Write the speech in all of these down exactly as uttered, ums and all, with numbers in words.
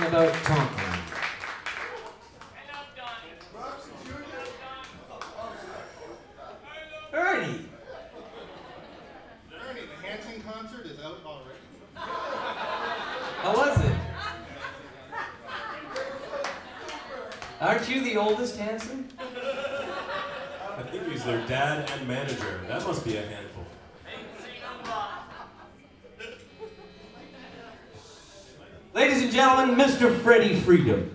about Tonkin. Ernie! Ernie, the Hanson concert is out already. How was it? Aren't you the oldest Hanson? I think he's their dad and manager. That must be a handful. Ladies and gentlemen, Mister Freddie Freedom.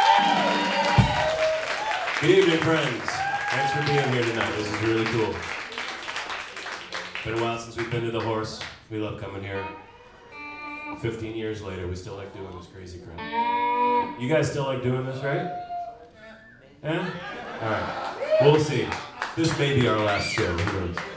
Good evening, friends. Thanks for being here tonight. This is really cool. Been a while since we've been to the Horse. We love coming here. Fifteen years later, we still like doing this crazy crap. You guys still like doing this, right? Yeah? All right. We'll see. This may be our last show. Who knows?